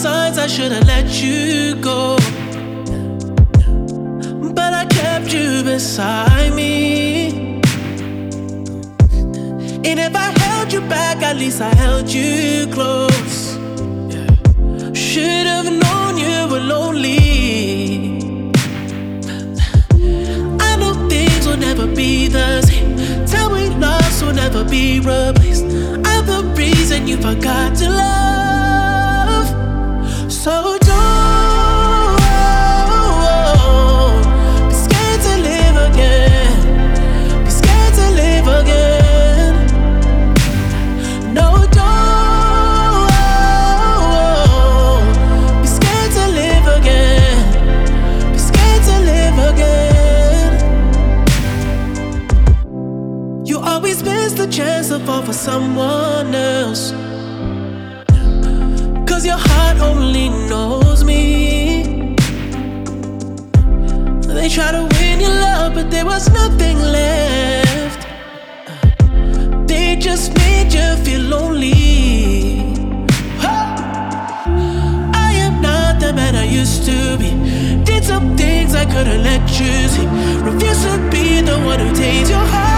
signs I should've let you go, but I kept you beside me. And if I held you back, at least I held you close. Should've known you were lonely. I know things will never be the same. Tell me lost will never be replaced. I'm the reason you forgot to love. So don't be scared to live again. Be scared to live again. No, don't be scared to live again. Be scared to live again. You always miss the chance to fall for someone else, 'cause your heart only knows me. They try to win your love, but there was nothing left. They just made you feel lonely. I am not the man I used to be. Did some things I couldn't let you see. Refuse to be the one who takes your heart.